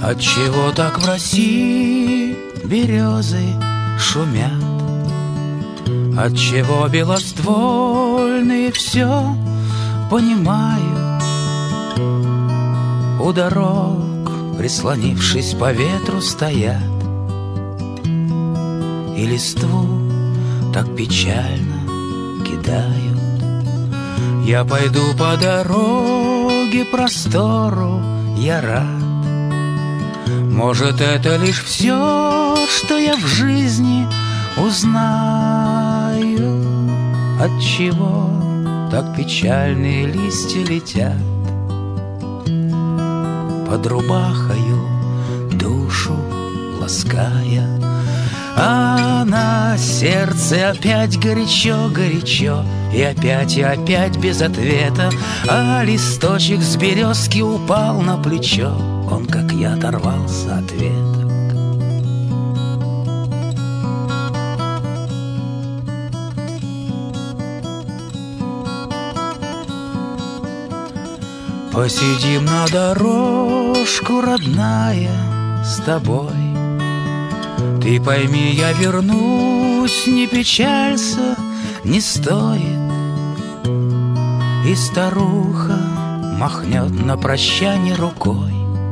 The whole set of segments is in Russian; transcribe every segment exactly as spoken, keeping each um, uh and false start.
Отчего так в России березы шумят? Отчего белоствольные все понимают? У дорог, прислонившись по ветру, стоят и листву так печально кидают. Я пойду по дороге простору, я рад. Может, это лишь все, что я в жизни узнаю. Отчего так печальные листья летят под рубахою, душу лаская, а на сердце опять горячо-горячо, и опять, и опять без ответа. А листочек с березки упал на плечо, он, как я, оторвался от веток. Посидим на дорожку, родная, с тобой. Ты пойми, я вернусь, не печалься, не стоит. И старуха махнет на прощанье рукой,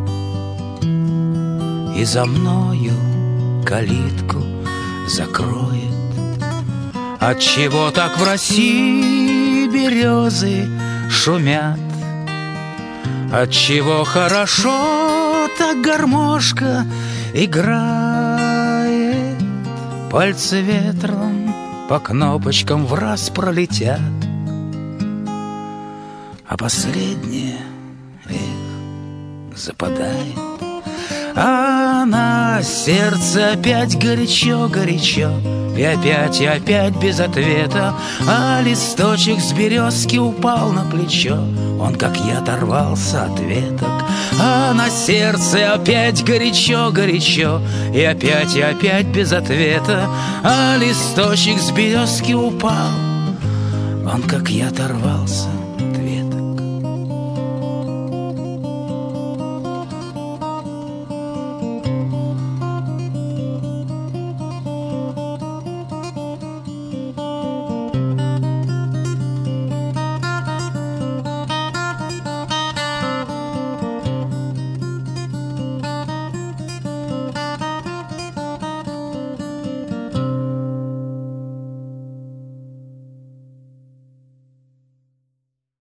и за мною калитку закроет. Отчего так в России березы шумят? Отчего хорошо так гармошка играет? Пальцы ветром по кнопочкам враз пролетят, а последнее, эх, западает. А на сердце опять горячо-горячо, и опять, и опять без ответа. А листочек с березки упал на плечо, он, как я, оторвался от веток. А на сердце опять горячо-горячо, и опять, и опять без ответа. А листочек с березки упал, он, как я, оторвался